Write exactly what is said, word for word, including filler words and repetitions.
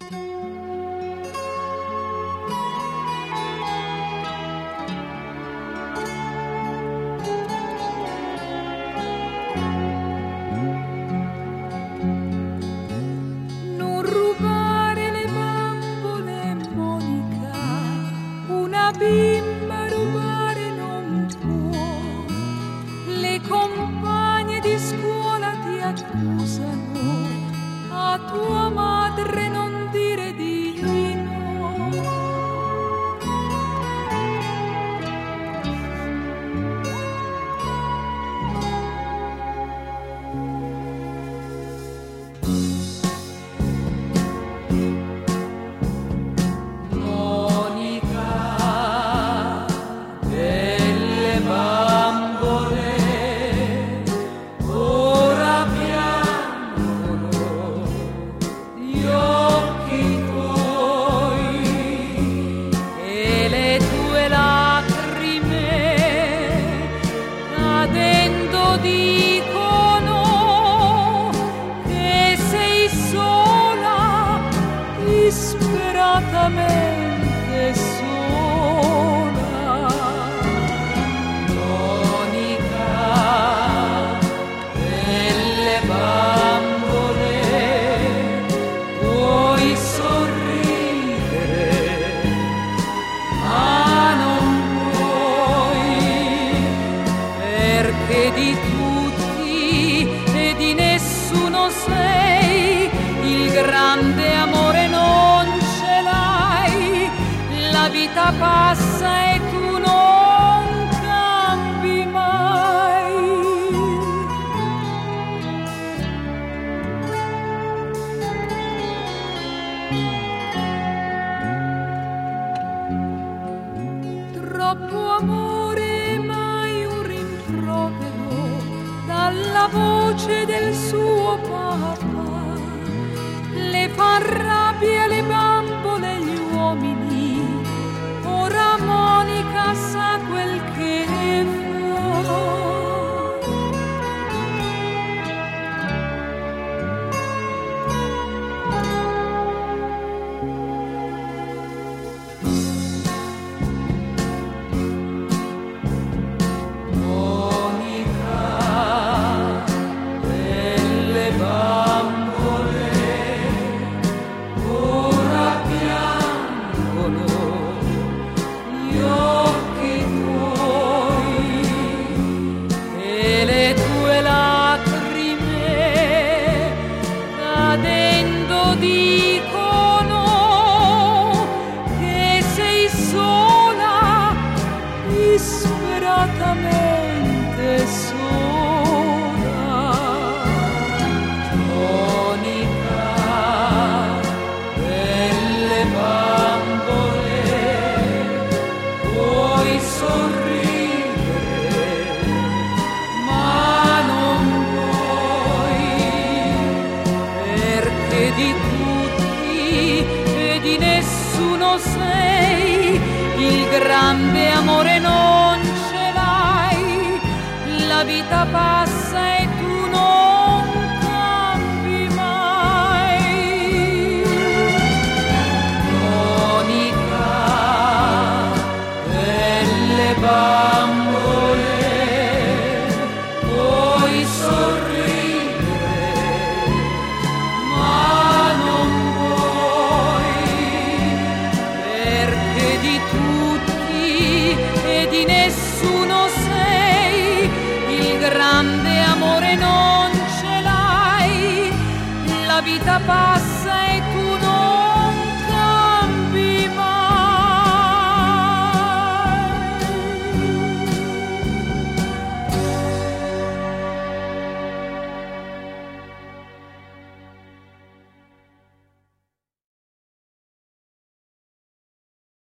Bimba rubare non può, le compagne di scuola ti accusano, a tua madre non dire di no. Disperatamente sola, Monica delle bambole, puoi sorridere, ma non puoi, perché di tutti e di nessuno sei il grande amore non ce l'hai, la vita passa e tu non cambi mai. Troppo amore, mai un rimprovero dalla voce del suo papà, le fa rabbia le bambole e gli uomini, ora Monica sa quel che fa. Disperatamente sola, Monica delle bambole, puoi sorridere, ma non puoi, perché di tutti e di nessuno sei il grande amore non ce l'hai, la vita passa e tu non cambi mai. Monica delle bambole, puoi sorridere, ma non puoi, perché di tutti e di nessuno sei il grande amore non ce l'hai, la vita passa